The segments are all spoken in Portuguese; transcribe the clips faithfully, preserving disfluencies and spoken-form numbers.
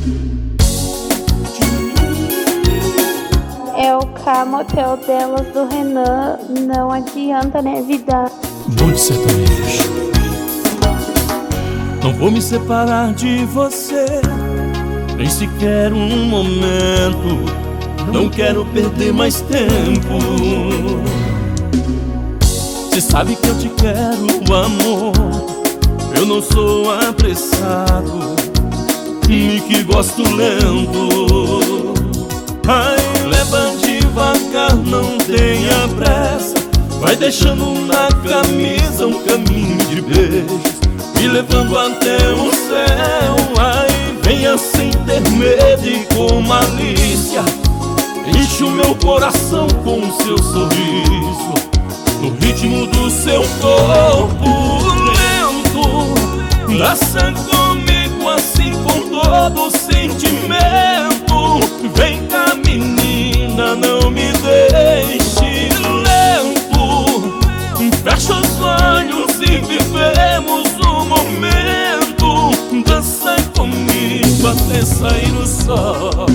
É o K-Motel delas do Renan. Não adianta, né, vida? Bonde sertanejo. Não vou me separar de você, nem sequer um momento. Não quero perder mais tempo. Cê sabe que eu te quero, amor. Eu não sou apressado e que gosto lento. Ai, leva devagar, não tenha pressa. Vai deixando na camisa um caminho de beijos, me levando até o céu. Ai, venha sem ter medo e com malícia, enche o meu coração com o seu sorriso, no ritmo do seu corpo lento. Dança comigo assim com todo sentimento. Vem cá, menina, não me deixe lento. Fecha os olhos e vivemos o momento. Dança comigo até sair o sol.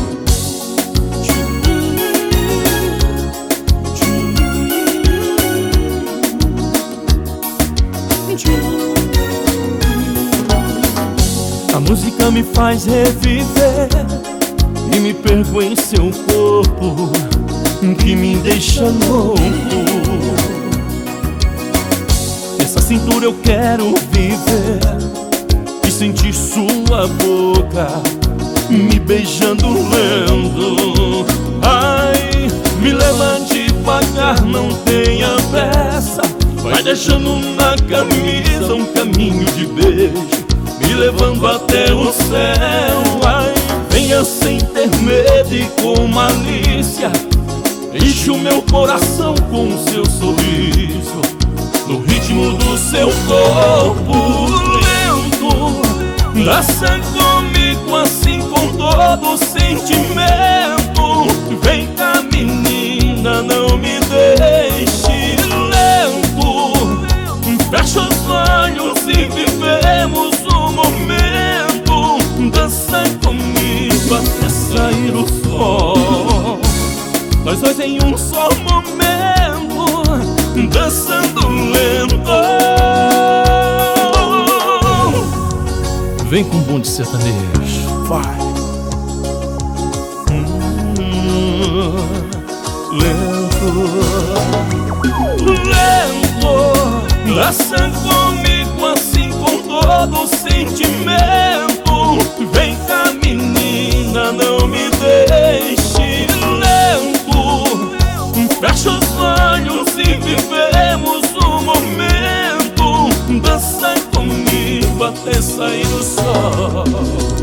A música me faz reviver e me perco em seu corpo, que me deixa louco. Essa cintura eu quero viver e sentir sua boca me beijando lento. Ai, me leva devagar, não tenha pressa. Vai deixando na camisa um caminho de beijo, me levando até o céu. Ai, venha sem ter medo e com malícia, enche o meu coração com o seu sorriso, no ritmo do seu corpo lento. Dança comigo assim com todo sentimento. Vem cá, menina, não me deixe lento. Fecha os olhos e vivemos o momento. Dança comigo até sair o sol. Nós dois em um só momento, dançando lento. Vem com o bonde sertanejo, vai. Hum, lento, lento. Dança comigo assim com todo sentimento. Vem cá, menina, não me deixe lento. Fecha os olhos e vivemos o momento. Dança comigo até sair o sol.